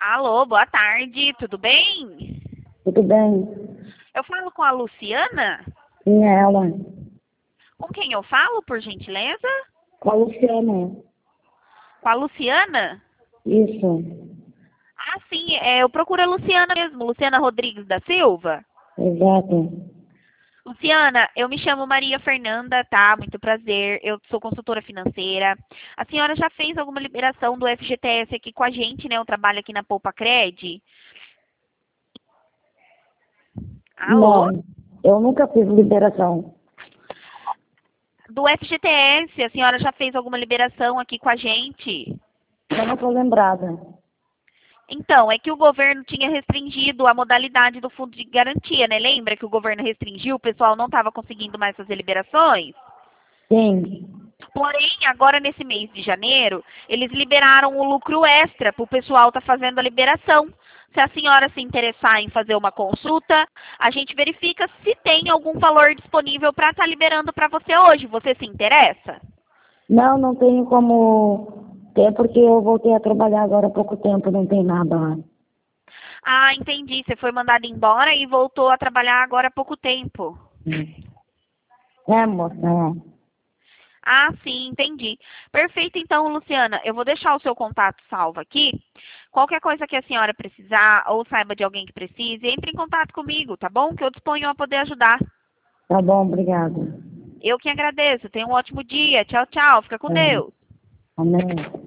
Alô, boa tarde, tudo bem? Tudo bem? Eu falo com a Luciana? Sim, é ela. Com quem eu falo, por gentileza? Com a Luciana. Com a Luciana? Isso. Ah, sim, eu procuro a Luciana mesmo, Luciana Rodrigues da Silva. Exato. Luciana, eu me chamo Maria Fernanda, tá? Muito prazer. Eu sou consultora financeira. A senhora já fez alguma liberação do FGTS aqui com a gente, né? Eu trabalho aqui na Poupa Cred. Alô? Não, eu nunca fiz liberação. Do FGTS, a senhora já fez alguma liberação aqui com a gente? Eu não estou lembrada. Então, é que o governo tinha restringido a modalidade do fundo de garantia, né? Lembra que o governo restringiu, o pessoal não estava conseguindo mais fazer liberações? Sim. Porém, agora nesse mês de janeiro, eles liberaram o lucro extra para o pessoal estar fazendo a liberação. Se a senhora se interessar em fazer uma consulta, a gente verifica se tem algum valor disponível para estar liberando para você hoje. Você se interessa? Não, não tenho como ter, porque eu voltei a trabalhar agora há pouco tempo, não tem nada lá. Ah, entendi. Você foi mandada embora e voltou a trabalhar agora há pouco tempo. É, moça, é. Ah, sim, entendi. Perfeito, então, Luciana, eu vou deixar o seu contato salvo aqui. Qualquer coisa que a senhora precisar ou saiba de alguém que precise, entre em contato comigo, tá bom? Que eu disponho a poder ajudar. Tá bom, obrigado. Eu que agradeço. Tenha um ótimo dia. Tchau, tchau. Fica com É. Deus. Amém.